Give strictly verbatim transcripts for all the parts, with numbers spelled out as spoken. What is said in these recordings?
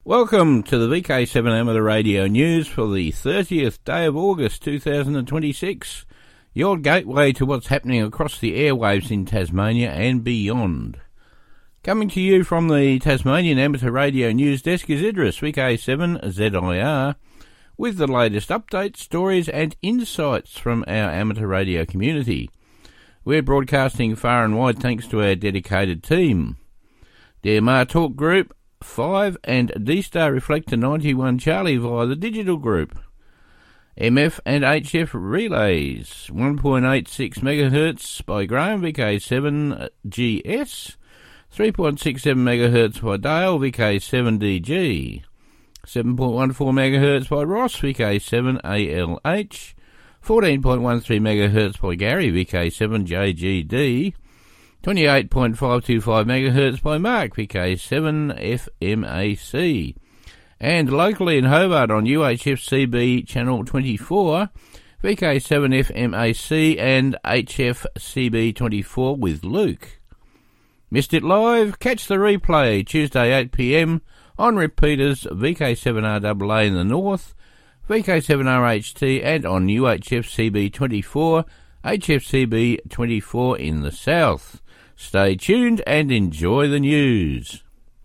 Welcome to the V K seven Amateur Radio News for the thirtieth day of August two thousand twenty-six, your gateway to what's happening across the airwaves in Tasmania and beyond. Coming to you from the Tasmanian Amateur Radio News Desk is Idris, V K seven Z I R, with the latest updates, stories and insights from our amateur radio community. We're broadcasting far and wide thanks to our dedicated team. The Mar Talk Group, five and D-Star Reflector ninety-one Charlie via the digital group. M F and H F relays, one point eight six megahertz by Graham, V K seven G S, three point six seven megahertz by Dale, V K seven D G, seven point one four megahertz by Ross, V K seven A L H, fourteen point one three megahertz by Gary, V K seven J G D, twenty-eight point five two five megahertz by Mark, V K seven F M A C, and locally in Hobart on U H F C B channel twenty-four, V K seven F M A C and H F C B twenty-four with Luke. Missed it live? Catch the replay Tuesday eight p m on repeaters V K seven R A A in the north, V K seven R H T and on U H F C B twenty-four, H F C B twenty-four in the south. Stay tuned and enjoy the news.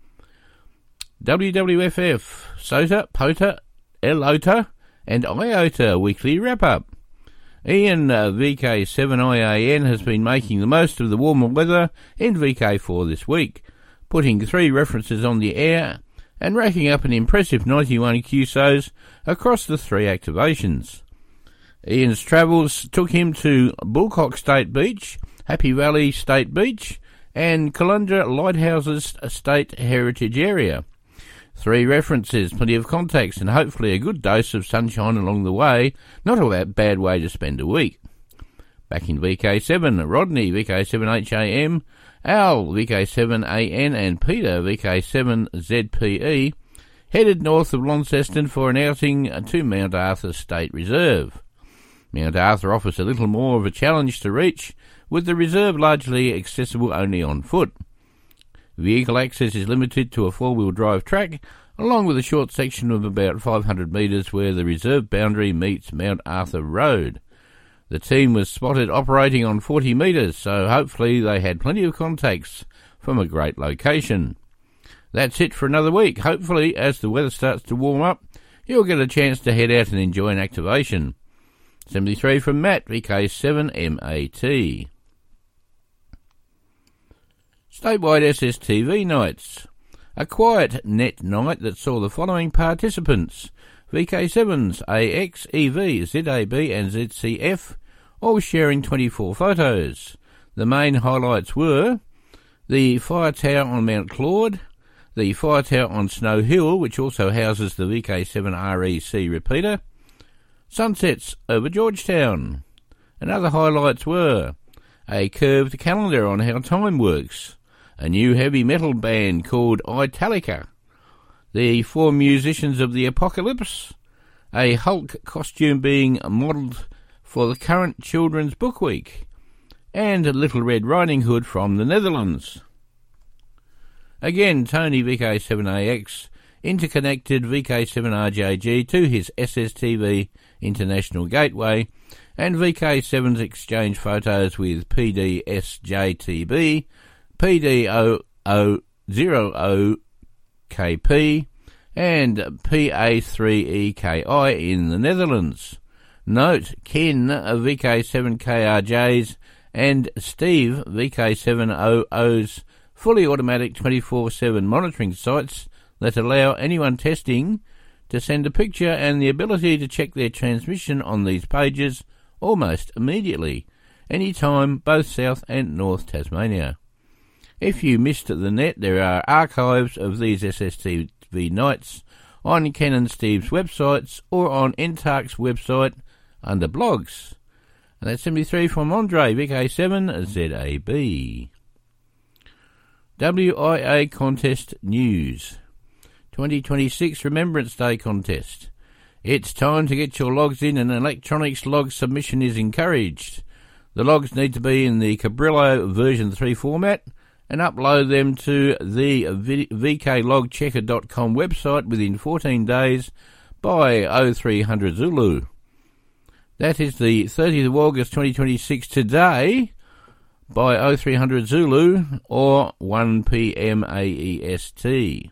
W W F F, SOTA, POTA, ELOTA and IOTA weekly wrap-up. Ian, uh, V K seven I A N, has been making the most of the warmer weather in V K four this week, putting three references on the air and racking up an impressive ninety-one Q S Os across the three activations. Ian's travels took him to Bullcock State Beach, Happy Valley State Beach, and Caloundra Lighthouses State Heritage Area. Three references, plenty of contacts, and hopefully a good dose of sunshine along the way. Not a bad way to spend a week. Back in V K seven, Rodney, V K seven H A M, Al, V K seven A N, and Peter, V K seven Z P E, headed north of Launceston for an outing to Mount Arthur State Reserve. Mount Arthur offers a little more of a challenge to reach, with the reserve largely accessible only on foot. Vehicle access is limited to a four-wheel drive track, along with a short section of about five hundred metres where the reserve boundary meets Mount Arthur Road. The team was spotted operating on forty metres, so hopefully they had plenty of contacts from a great location. That's it for another week. Hopefully, as the weather starts to warm up, you'll get a chance to head out and enjoy an activation. seventy-three from Matt, V K seven M A T. Statewide S S T V nights. A quiet net night that saw the following participants: V K sevens A X, E V, Z A B and Z C F, all sharing twenty-four photos. The main highlights were the fire tower on Mount Claude, the fire tower on Snow Hill, which also houses the V K seven R E C repeater, sunsets over Georgetown. And other highlights were a curved calendar on how time works, a new heavy metal band called Italica, the four musicians of the Apocalypse, a Hulk costume being modelled for the current Children's Book Week, and a Little Red Riding Hood from the Netherlands. Again, Tony, V K seven A X, interconnected V K seven R J G to his S S T V International Gateway, and V K seven's exchange photos with P D S J T B, P D zero zero K P, and P A three E K I in the Netherlands. Note, Ken, V K seven K R J's, and Steve, V K seven O O's fully automatic twenty-four seven monitoring sites that allow anyone testing to send a picture and the ability to check their transmission on these pages almost immediately, anytime, both South and North Tasmania. If you missed the net, there are archives of these S S T V nights on Ken and Steve's websites or on N T A R C's website under blogs. And that's seventy-three from Andre, V K seven Z A B. W I A Contest News. twenty twenty-six Remembrance Day Contest. It's time to get your logs in, and electronics log submission is encouraged. The logs need to be in the Cabrillo version three format and upload them to the v k log checker dot com website within fourteen days by oh three hundred Zulu. That is the thirtieth of August twenty twenty-six today by oh three hundred Zulu or one p m A E S T.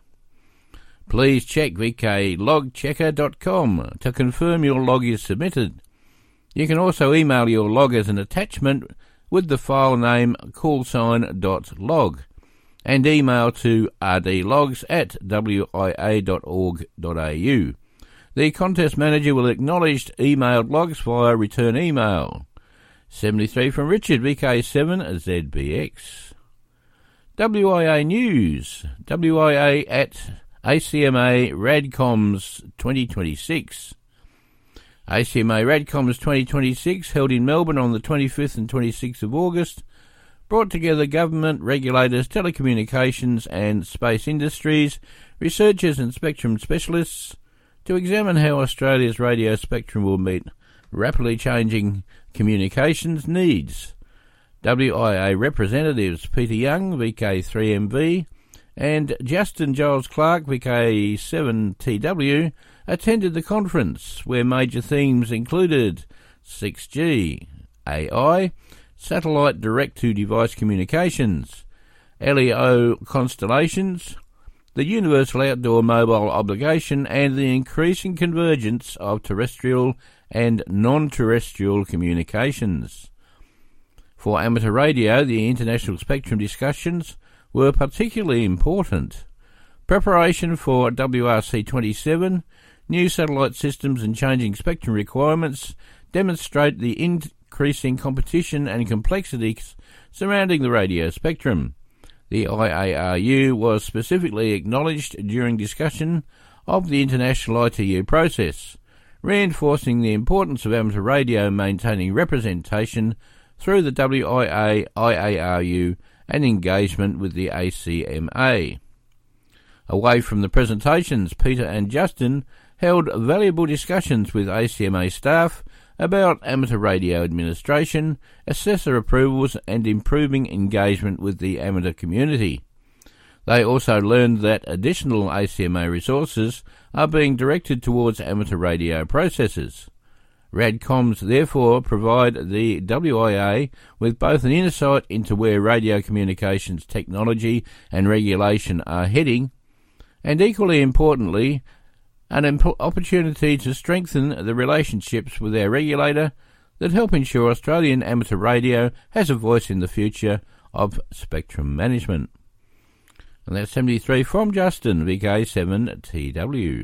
Please check v k log checker dot com to confirm your log is submitted. You can also email your log as an attachment with the file name callsign dot log and email to r d logs at w i a dot org dot a u. The contest manager will acknowledge emailed logs via return email. seventy-three from Richard, V K seven Z B X. W I A News, W I A at A C M A Radcoms twenty twenty-six. A C M A Radcoms twenty twenty-six, held in Melbourne on the twenty-fifth and twenty-sixth of August, brought together government, regulators, telecommunications and space industries, researchers and spectrum specialists to examine how Australia's radio spectrum will meet rapidly changing communications needs. W I A representatives Peter Young, V K three M V, and Justin Giles Clark, V K seven T W, attended the conference, where major themes included six G, A I, satellite direct-to-device communications, L E O constellations, the universal outdoor mobile obligation, and the increasing convergence of terrestrial and non-terrestrial communications. For amateur radio, the international spectrum discussions were particularly important. Preparation for W R C twenty-seven, new satellite systems and changing spectrum requirements demonstrate the increasing competition and complexities surrounding the radio spectrum. The I A R U was specifically acknowledged during discussion of the international I T U process, reinforcing the importance of amateur radio maintaining representation through the W I A, I A R U and engagement with the A C M A. Away from the presentations, Peter and Justin held valuable discussions with A C M A staff about amateur radio administration, assessor approvals and improving engagement with the amateur community. They also learned that additional A C M A resources are being directed towards amateur radio processes. Radcoms therefore provide the W I A with both an insight into where radio communications technology and regulation are heading, and equally importantly, an imp- opportunity to strengthen the relationships with our regulator that help ensure Australian amateur radio has a voice in the future of spectrum management. And that's seventy-three from Justin, V K seven T W.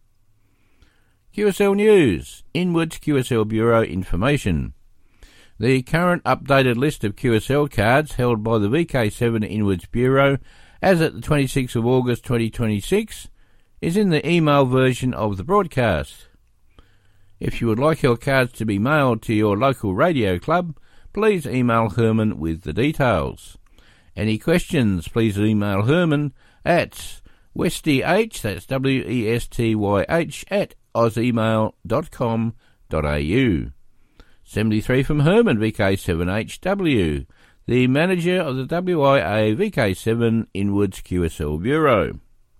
Q S L News, Inwards Q S L Bureau information. The current updated list of Q S L cards held by the V K seven Inwards Bureau as at the twenty-sixth of August twenty twenty-six is in the email version of the broadcast. If you would like your cards to be mailed to your local radio club, please email Herman with the details. Any questions, please email Herman at westyh, that's W E S T Y H, at ozemail dot com dot a u. seventy-three from Herman, V K seven H W, the manager of the W I A V K seven Inwards Q S L Bureau.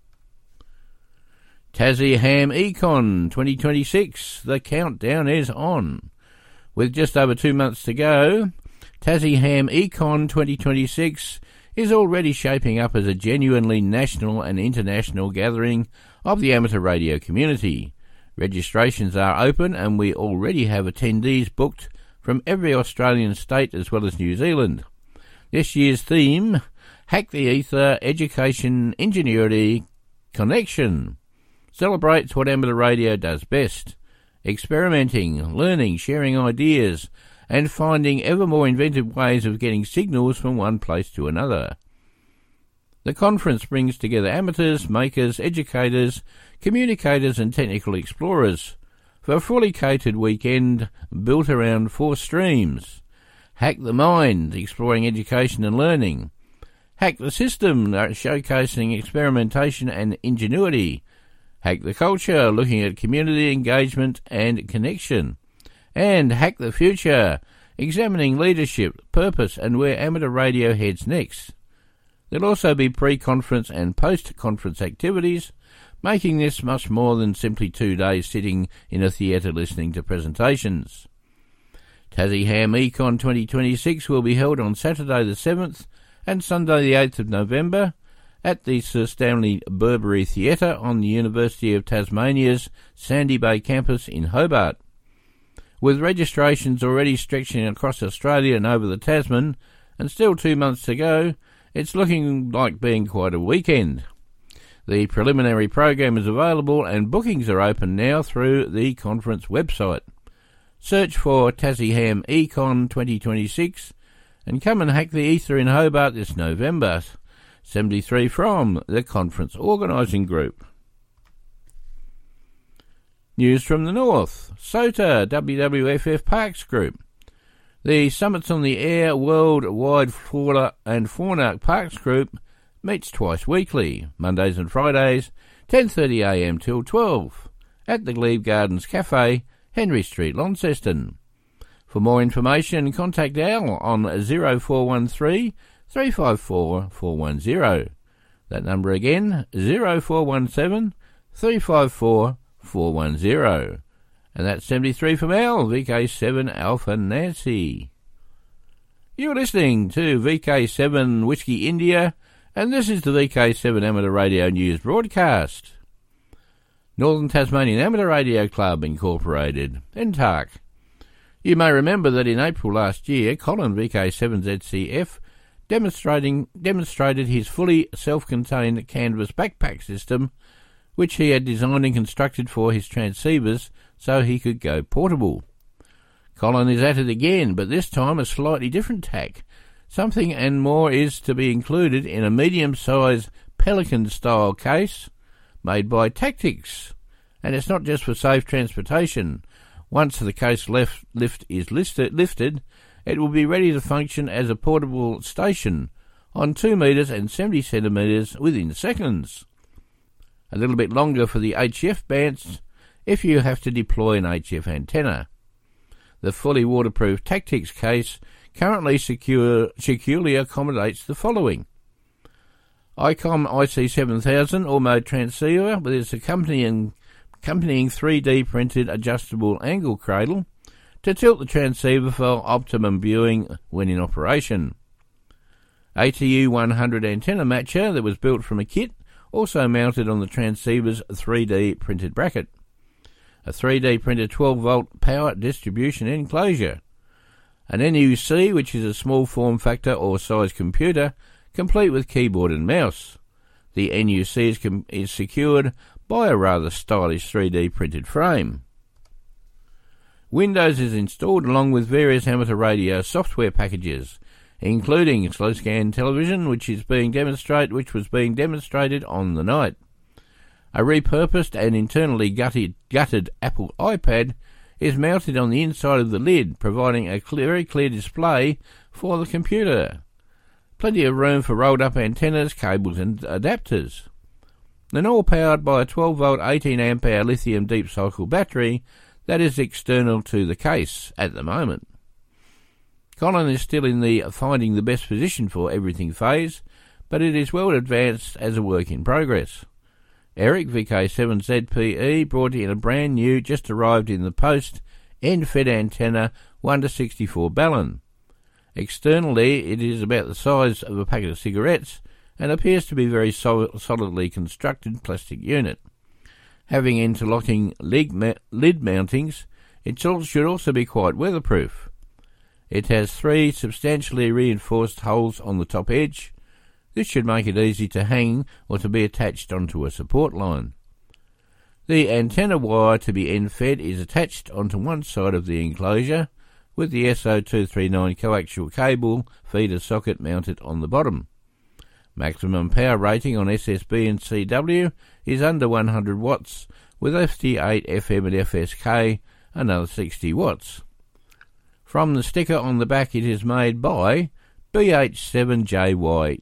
Tassie Ham Econ twenty twenty-six, the countdown is on. With just over two months to go, Tassie Ham Econ twenty twenty-six is already shaping up as a genuinely national and international gathering of the amateur radio community. Registrations are open and we already have attendees booked from every Australian state as well as New Zealand. This year's theme, Hack the Ether, Education, Ingenuity, Connection, celebrates what amateur radio does best: experimenting, learning, sharing ideas, and finding ever more inventive ways of getting signals from one place to another. The conference brings together amateurs, makers, educators, communicators and technical explorers for a fully catered weekend built around four streams: Hack the Mind, exploring education and learning; Hack the System, showcasing experimentation and ingenuity; Hack the Culture, looking at community engagement and connection; and Hack the Future, examining leadership, purpose and where amateur radio heads next. There'll also be pre-conference and post-conference activities, making this much more than simply two days sitting in a theatre listening to presentations. Tassie Ham Econ twenty twenty-six will be held on Saturday the seventh and Sunday the eighth of November at the Sir Stanley Burberry Theatre on the University of Tasmania's Sandy Bay campus in Hobart. With registrations already stretching across Australia and over the Tasman, and still two months to go, it's looking like being quite a weekend. The preliminary program is available and bookings are open now through the conference website. Search for Tassie Ham Econ twenty twenty-six and come and hack the ether in Hobart this November. seventy-three from the Conference Organising Group. News from the North. SOTA W W F F Parks Group. The Summits on the Air Worldwide Flora and Fauna Parks Group meets twice weekly, Mondays and Fridays, ten thirty a m till twelve, at the Glebe Gardens Cafe, Henry Street, Launceston. For more information, contact Al on zero four one three, three five four, four one zero. That number again, zero four one seven, three five four, four one zero. And that's seventy-three from Al, V K seven Alpha Nancy. You're listening to V K seven Whiskey India, and this is the V K seven Amateur Radio News broadcast. Northern Tasmanian Amateur Radio Club Incorporated, N T A R C. You may remember that in April last year, Colin V K seven Z C F demonstrating demonstrated his fully self-contained canvas backpack system, which he had designed and constructed for his transceivers so he could go portable. Colin is at it again, but this time a slightly different tack. Something and more is to be included in a medium-sized Pelican-style case made by Tactics. And it's not just for safe transportation. Once the case left, lift is listed, lifted, it will be ready to function as a portable station on two metres and seventy centimetres within seconds. A little bit longer for the H F bands if you have to deploy an H F antenna. The fully waterproof Tactics case currently secure, securely accommodates the following: ICOM I C seven thousand all-mode transceiver with its accompanying, accompanying three D printed adjustable angle cradle to tilt the transceiver for optimum viewing when in operation. A T U one hundred antenna matcher that was built from a kit, also mounted on the transceiver's three D printed bracket. A three D printed twelve volt power distribution enclosure. An N U C, which is a small form factor or size computer, complete with keyboard and mouse. The N U C is, com- is secured by a rather stylish three D printed frame. Windows is installed along with various amateur radio software packages, including slow scan television, which is being demonstrate, which was being demonstrated on the night. A repurposed and internally gutted, gutted Apple iPad is mounted on the inside of the lid, providing a clear, very clear display for the computer. Plenty of room for rolled-up antennas, cables and adapters. And all powered by a twelve volt eighteen amp hour lithium deep cycle battery that is external to the case at the moment. Colin is still in the finding the best position for everything phase, but it is well advanced as a work in progress. Eric, V K seven Z P E, brought in a brand new, just arrived in the post, end-fed antenna one to sixty-four Ballon. Externally, it is about the size of a packet of cigarettes and appears to be a very sol- solidly constructed plastic unit. Having interlocking lid, ma- lid mountings, it should also be quite weatherproof. It has three substantially reinforced holes on the top edge. This should make it easy to hang or to be attached onto a support line. The antenna wire to be end-fed is attached onto one side of the enclosure, with the S O two thirty-nine coaxial cable feeder socket mounted on the bottom. Maximum power rating on S S B and C W is under one hundred watts, with F T eight F M and F S K another sixty watts. From the sticker on the back, it is made by B H seven J Y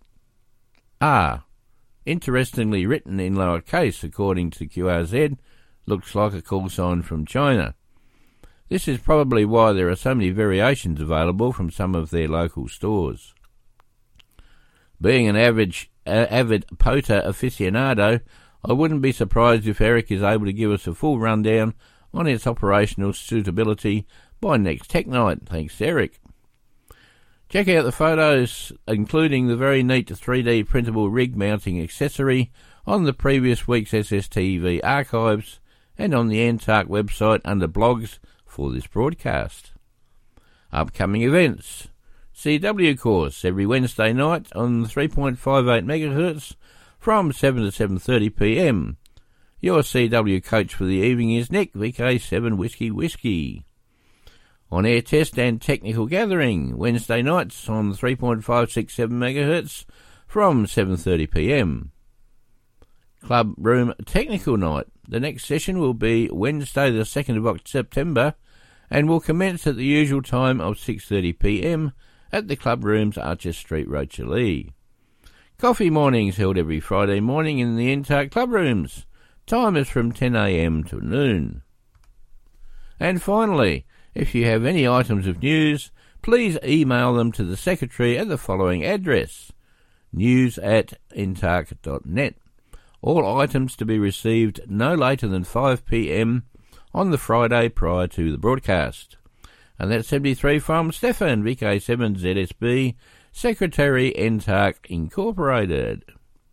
R. Interestingly written in lowercase, according to Q R Z, looks like a call sign from China. This is probably why there are so many variations available from some of their local stores. Being an average, uh, avid poter aficionado, I wouldn't be surprised if Eric is able to give us a full rundown on its operational suitability by next Tech Night. Thanks, Eric. Check out the photos, including the very neat three D printable rig mounting accessory, on the previous week's S S T V archives and on the N T A R C website under blogs for this broadcast. Upcoming events. C W course every Wednesday night on three point five eight megahertz from seven to seven thirty p m. Your C W coach for the evening is Nick, V K seven Whiskey Whiskey. On-air test and technical gathering, Wednesday nights on three point five six seven megahertz from seven thirty p m. Club Room Technical Night. The next session will be Wednesday the second of September and will commence at the usual time of six thirty p m at the Club Rooms, Archer Street, Rochalee. Coffee mornings held every Friday morning in the N T A R C Club Rooms. Time is from ten a m to noon. And finally, if you have any items of news, please email them to the Secretary at the following address: news at n t a r c dot net. All items to be received no later than five p m on the Friday prior to the broadcast. And that's seventy-three from Stefan, V K seven Z S B, Secretary, N T A R C Incorporated.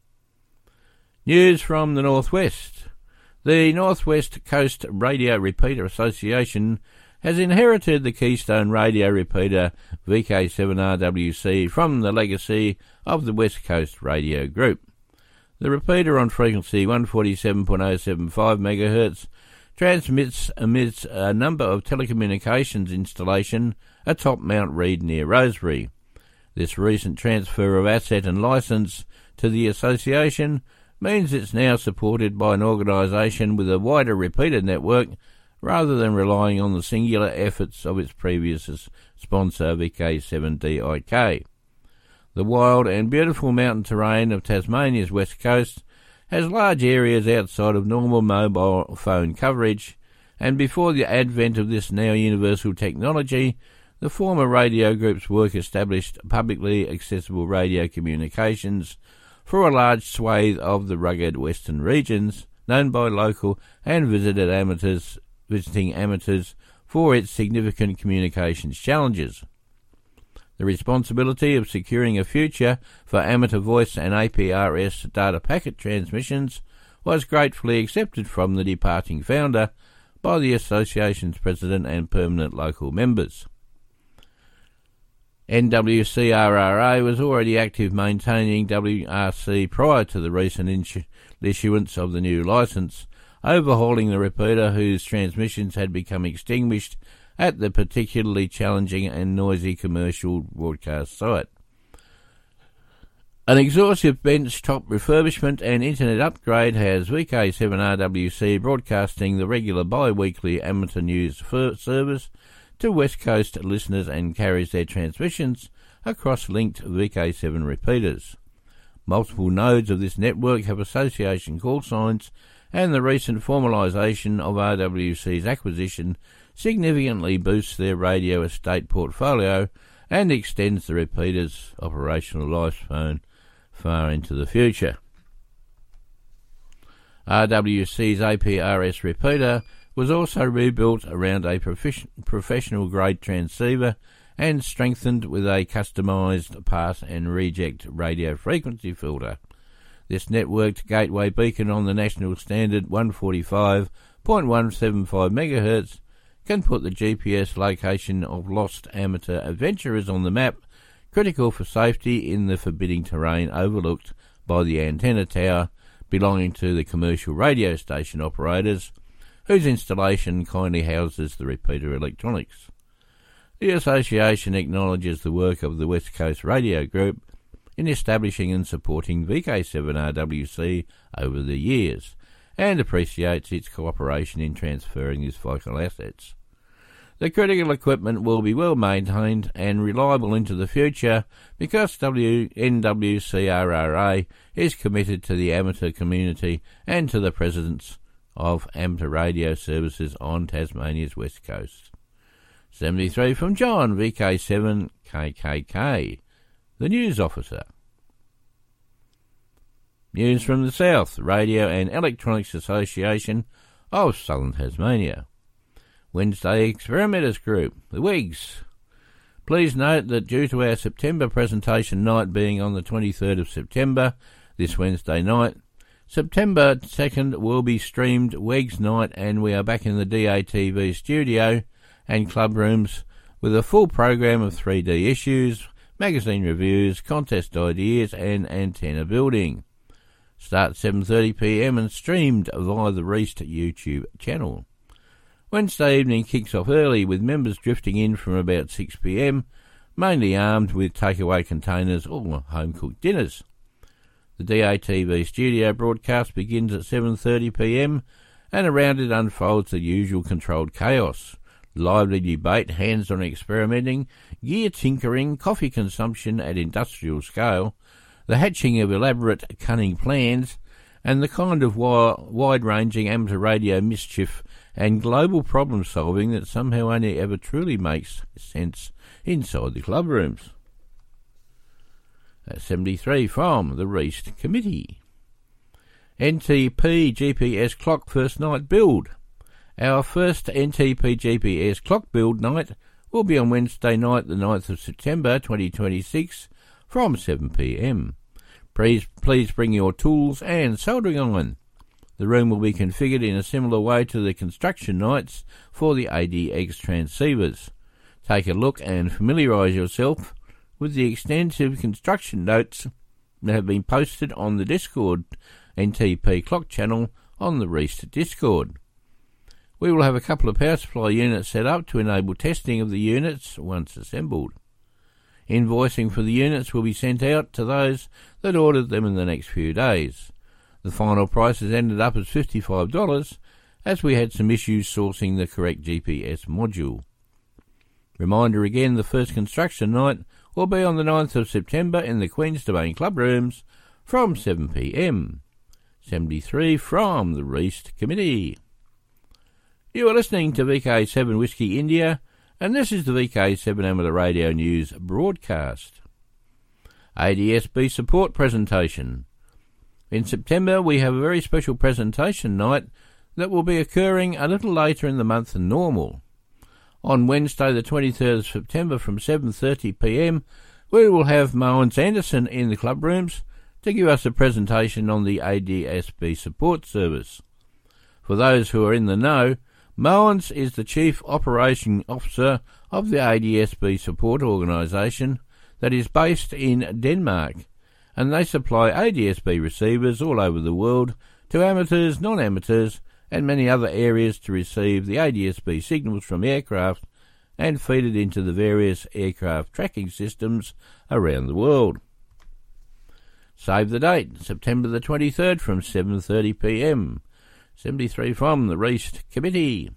News from the Northwest. The Northwest Coast Radio Repeater Association has inherited the Keystone Radio Repeater V K seven R W C from the legacy of the West Coast Radio Group. The repeater on frequency one forty-seven point oh seven five megahertz transmits amidst a number of telecommunications installation atop Mount Reed near Rosebery. This recent transfer of asset and licence to the association means it's now supported by an organisation with a wider repeater network rather than relying on the singular efforts of its previous sponsor V K seven D I K. The wild and beautiful mountain terrain of Tasmania's west coast has large areas outside of normal mobile phone coverage, and before the advent of this now universal technology, the former radio group's work established publicly accessible radio communications for a large swathe of the rugged western regions, known by local and visited amateurs, visiting amateurs for its significant communications challenges. The responsibility of securing a future for amateur voice and A P R S data packet transmissions was gratefully accepted from the departing founder by the association's president and permanent local members. N W C R R A was already active maintaining W R C prior to the recent insu- issuance of the new licence, overhauling the repeater whose transmissions had become extinguished at the particularly challenging and noisy commercial broadcast site. An exhaustive bench-top refurbishment and internet upgrade has V K seven R W C broadcasting the regular bi-weekly amateur news service to West Coast listeners and carries their transmissions across linked V K seven repeaters. Multiple nodes of this network have association call signs, and the recent formalisation of R W C's acquisition significantly boosts their radio estate portfolio and extends the repeater's operational lifespan far into the future. R W C's A P R S repeater was also rebuilt around a prof- professional-grade transceiver and strengthened with a customised pass and reject radio frequency filter. This networked gateway beacon on the national standard one forty-five point one seven five megahertz can put the G P S location of lost amateur adventurers on the map, critical for safety in the forbidding terrain overlooked by the antenna tower belonging to the commercial radio station operators, whose installation kindly houses the repeater electronics. The association acknowledges the work of the West Coast Radio Group in establishing and supporting V K seven R W C over the years, and appreciates its cooperation in transferring these vital assets. The critical equipment will be well maintained and reliable into the future because N W C R R A is committed to the amateur community and to the presence of amateur radio services on Tasmania's west coast. seventy-three from John, V K seven K K K, the news officer. News from the South, Radio and Electronics Association of Southern Tasmania. Wednesday Experimenters Group, the Wigs. Please note that due to our September presentation night being on the twenty-third of September, this Wednesday night, September second will be streamed Wigs Night, and we are back in the D A T V studio and club rooms with a full program of three D issues, magazine reviews, contest ideas and antenna building. Start seven thirty p m and streamed via the Reist YouTube channel. Wednesday evening kicks off early with members drifting in from about six p m, mainly armed with takeaway containers or home-cooked dinners. The D A T V studio broadcast begins at seven thirty p m and around it unfolds the usual controlled chaos. Lively debate, hands-on experimenting, gear tinkering, coffee consumption at industrial scale, the hatching of elaborate, cunning plans, and the kind of wide-ranging amateur radio mischief and global problem-solving that somehow only ever truly makes sense inside the club rooms. That's seventy-three from the Reist Committee. N T P G P S Clock First Night Build. Our first N T P G P S Clock Build night will be on Wednesday night, the ninth of September twenty twenty-six, from seven p m. Please, please bring your tools and soldering iron. The room will be configured in a similar way to the construction nights for the A D X transceivers. Take a look and familiarise yourself with the extensive construction notes that have been posted on the Discord N T P Clock channel on the Reist Discord. We will have a couple of power supply units set up to enable testing of the units once assembled. Invoicing for the units will be sent out to those that ordered them in the next few days. The final prices ended up as fifty-five dollars, as we had some issues sourcing the correct G P S module. Reminder again, the first construction night will be on the ninth of September in the Queen's Domain Club Rooms from seven p m. seventy-three from the Reist Committee. You are listening to V K seven Whiskey India, and this is the V K seven Amateur Radio News broadcast. A D S B support presentation. In September we have a very special presentation night that will be occurring a little later in the month than normal. On Wednesday the twenty-third of September from seven thirty p m we will have Moens Anderson in the club rooms to give us a presentation on the A D S B support service. For those who are in the know, Moens is the Chief Operating Officer of the A D S B support organisation that is based in Denmark, and they supply A D S B receivers all over the world to amateurs, non-amateurs, and many other areas to receive the A D S B signals from aircraft and feed it into the various aircraft tracking systems around the world. Save the date, September the twenty-third from seven thirty p m. seventy-three from the Reist Committee.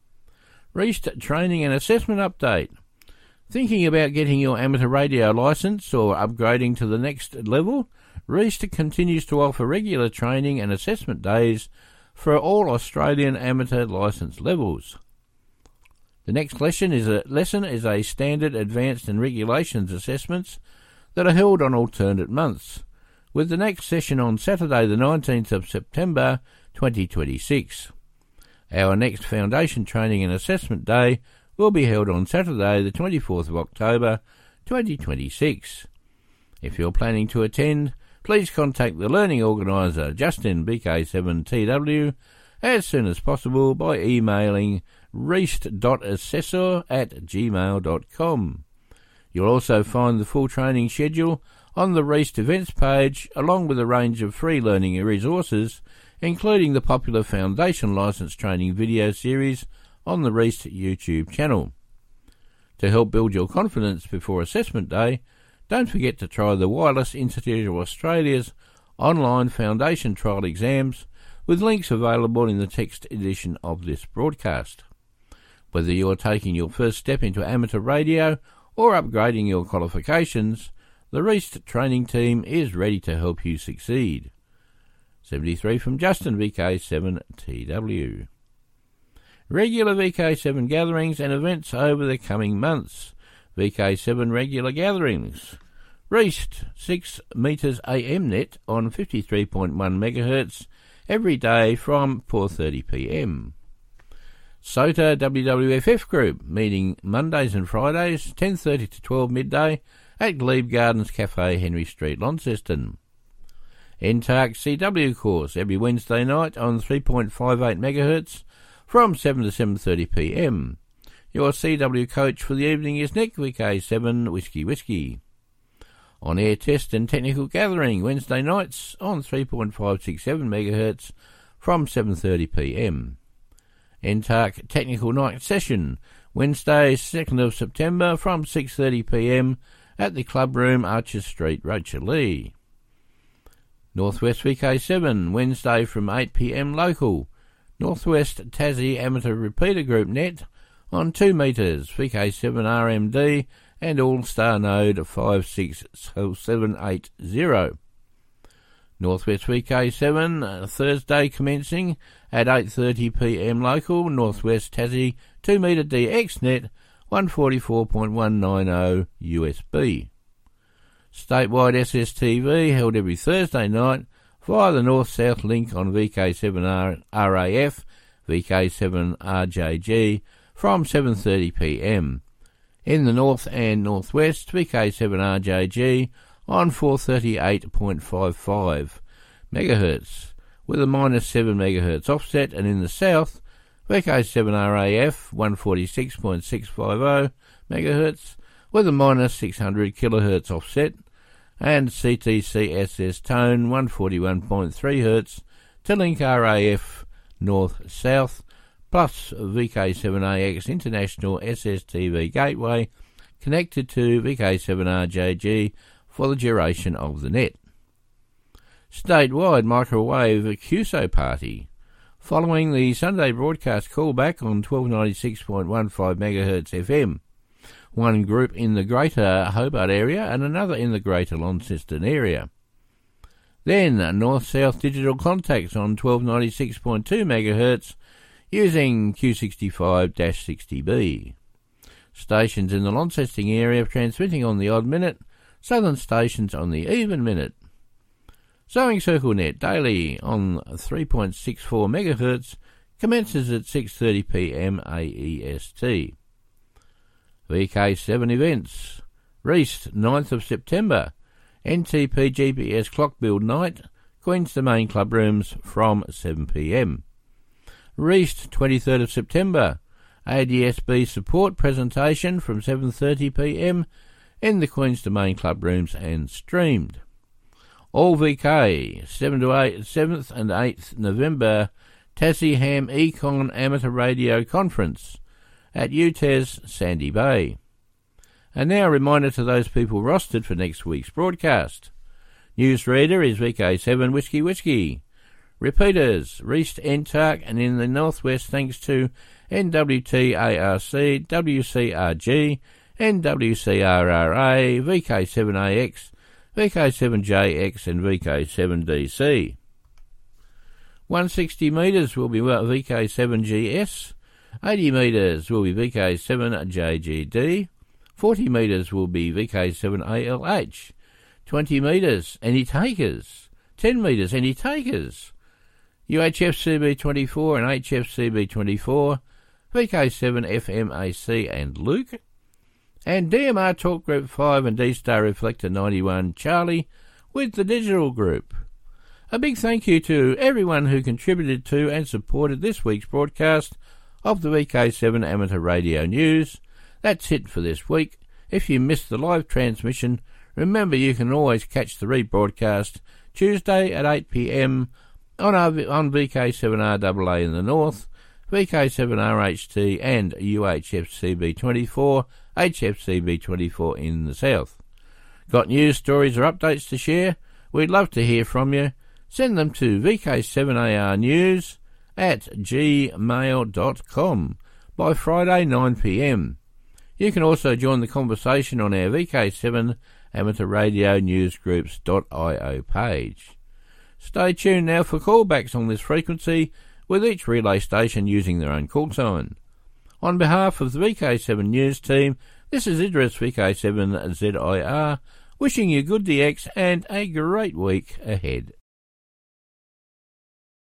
Reist Training and Assessment Update. Thinking about getting your amateur radio licence or upgrading to the next level? Reist continues to offer regular training and assessment days for all Australian amateur licence levels. The next lesson is a lesson is a standard advanced and regulations assessments that are held on alternate months, with the next session on Saturday the nineteenth of September twenty twenty-six. Our next Foundation Training and Assessment Day will be held on Saturday the twenty-fourth of October twenty twenty-six. If you're planning to attend, please contact the learning organiser Justin B K seven T W as soon as possible by emailing reist dot assessor at gmail dot com. You'll also find the full training schedule on the Reist events page, along with a range of free learning resources, including the popular Foundation Licence Training video series on the Reist YouTube channel. To help build your confidence before Assessment Day, don't forget to try the Wireless Institute of Australia's online Foundation Trial exams, with links available in the text edition of this broadcast. Whether you're taking your first step into amateur radio or upgrading your qualifications, the Reist training team is ready to help you succeed. seventy-three from Justin V K seven T W. Regular V K seven gatherings and events over the coming months. V K seven regular gatherings. Reached six metres A M net on fifty-three point one megahertz every day from four thirty p m. SOTA W W F F Group meeting Mondays and Fridays ten thirty to twelve midday at Glebe Gardens Cafe, Henry Street, Launceston. N T A R C C W course every Wednesday night on three point five eight megahertz from seven to seven thirty p m. Your C W coach for the evening is Nick, V K seven Whiskey Whiskey. On-air test and technical gathering Wednesday nights on three point five six seven megahertz from seven thirty p m. N T A R C technical night session Wednesday second of September from six thirty p m at the Club Room, Archer Street, Rocherlea. Northwest V K seven Wednesday from eight p m local. Northwest Tassie Amateur Repeater Group net on two metres V K seven R M D and All-Star Node five six seven eight zero. Northwest V K seven uh, Thursday commencing at eight thirty p m local. Northwest Tassie two metre D X net one forty-four point one nine zero U S B. Statewide S S T V held every Thursday night via the North-South link on V K seven R A F, V K seven R J G from seven thirty p m. In the North and Northwest, V K seven R J G on four thirty-eight point five five megahertz with a minus seven megahertz offset, and in the South, V K seven R A F one forty-six point six five zero megahertz with a minus six hundred kilohertz offset, and C T C S S tone one forty-one point three hertz to link R A F North-South plus V K seven A X International S S T V gateway connected to V K seven R J G for the duration of the net. Statewide microwave Q S O party. Following the Sunday broadcast callback on twelve ninety-six point one five megahertz F M, one group in the Greater Hobart area and another in the Greater Launceston area. Then North-South digital contacts on twelve ninety-six point two megahertz using Q sixty-five sixty B. Stations in the Launceston area transmitting on the odd minute, southern stations on the even minute. Sewing Circle Net daily on three point six four megahertz commences at six thirty p m A E S T. V K seven events. Reist, ninth of September. N T P G P S Clock Build Night, Queen's Domain Club Rooms from seven p m. Reist, twenty-third of September. A D S B Support Presentation from seven thirty p m in the Queen's Domain Club Rooms and streamed. All V K, seventh and eighth November, Tassie Ham Econ Amateur Radio Conference at U T E S Sandy Bay. And now a reminder to those people rostered for next week's broadcast. Newsreader is V K seven Whiskey Whiskey. Repeaters, Reist, N T A R C, and in the Northwest thanks to N W T A R C, W C R G, N W C R R A, V K seven A X, V K seven J X and V K seven D C. one hundred sixty metres will be V K seven G S, eighty metres will be V K seven J G D, forty metres will be V K seven A L H, twenty metres any takers, ten metres any takers, U H F C B twenty-four and H F C B twenty-four, V K seven F M A C and Luke, and D M R Talk Group five and D-Star Reflector ninety-one Charlie with the digital group. A big thank you to everyone who contributed to and supported this week's broadcast of the V K seven Amateur Radio News. That's it for this week. If you missed the live transmission, remember you can always catch the rebroadcast Tuesday at eight p m on, on V K seven R A A in the north, V K seven R H T and U H F C B twenty-four, H F C B twenty-four in the south. Got news, stories or updates to share? We'd love to hear from you. Send them to V K seven A R news at gmail dot com by Friday nine p m. You can also join the conversation on our V K seven Amateur Radio Newsgroups dot i o page. Stay tuned now for callbacks on this frequency, with each relay station using their own call sign. On behalf of the V K seven News team, this is Idris V K seven Z I R, Wishing you good D X and a great week ahead.